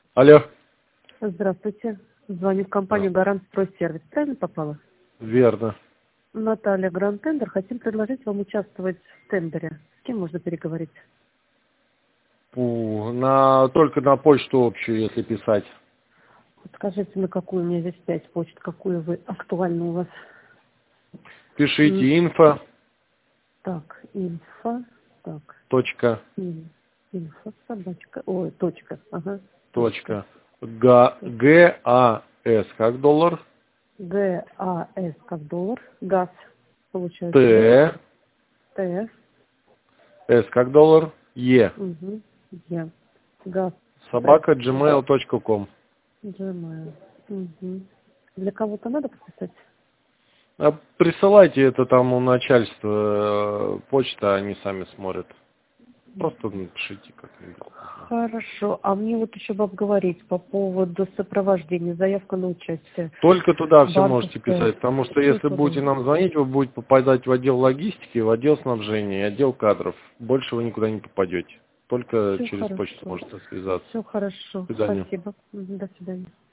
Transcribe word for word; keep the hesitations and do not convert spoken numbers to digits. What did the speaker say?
Алло. Здравствуйте. Звоню в компанию «Гарант Стройсервис». Правильно попала? Верно. Наталья, Гранд Тендер. Хотим предложить вам участвовать в тендере. С кем можно переговорить? Фу, на, только на почту общую, если писать. Скажите, на какую у меня здесь пять почт, какую вы актуальна у вас? М, Пишите инфо. Так, инфо. Так, Точка. ин- инфо, собачка. Ой, точка. Ага, точка. Точка. Га, Г, А, С как доллар. Г, А, С как доллар. Газ. Получается, да? Т, Т. С как доллар. Е. Угу. Е. Газ. Т. Собака джимейл точка ком. Gmail. Угу. Для кого-то надо подписать? А присылайте это там у начальства э, почта, они сами смотрят. Просто напишите как-нибудь. Хорошо. А мне вот еще бы обговорить по поводу сопровождения, заявка на участие. Только туда все можете Банковская. писать, потому что если Только будете да. нам звонить, вы будете попадать в отдел логистики, в отдел снабжения и отдел кадров. Больше вы никуда не попадете. Только Все через почту хорошо. можете связаться. Все хорошо. До свидания. Спасибо. Мгм. До свидания.